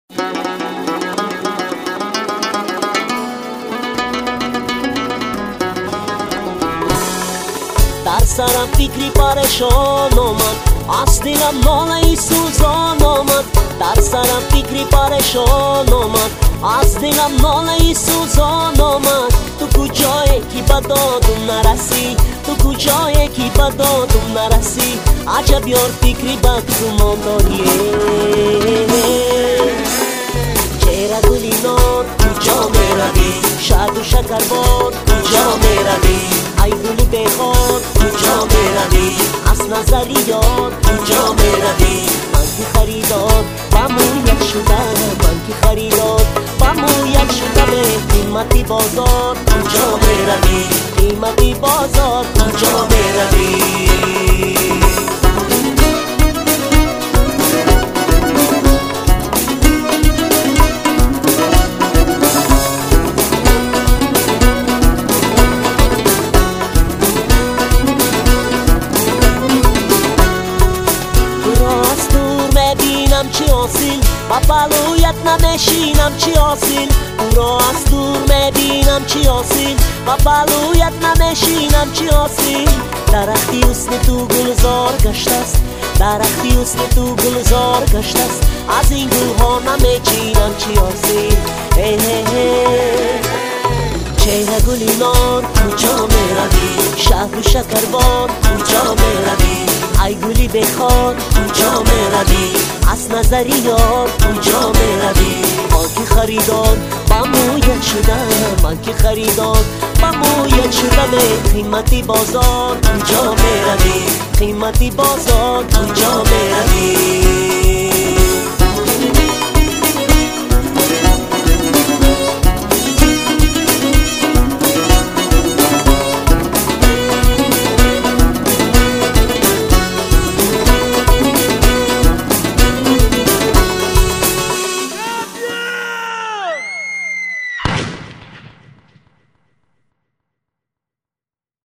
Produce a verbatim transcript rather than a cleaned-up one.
در سرم فکری پریشان آمد، از دلم ناله سوزان آمد. در سرم فکری پریشان آمد، از دلم ناله سوزان آمد. تو کجایی که به دادم نرسی، تو کجایی که به دادم نرسی. عجب یار فکری بد گمان داری. چهره گلی نار کجا می روی، شاد و شکربار کجا می روی. ای گلی بخار کجا می روی، از نظریات کجا می روی. من که خریدار با مویت شده، من که خریدار با مویت شده. به قیمتی بازار کجا می روی، قیمتی بازار کجا می روی. چی حاصل با پلویت ننشینم چی حاصل. او را از دور میبینم چی حاصل با پلویت ننشینم چی حاصل. درختی حسن تو گلزار گشت است، درختی حسن تو گلزار گشت است. از این گلها نمیچینم چی حاصل. چهره گلی نار کجا می روی، شهر و شکربار کجا می روی. ای گلی بخار کجا می روی، از نظریات کجا می روی. من که خریدار با مویت شده، من که خریدار با مویت شده. به قیمتی بازار کجا می روی، قیمتی بازار کجا می روی.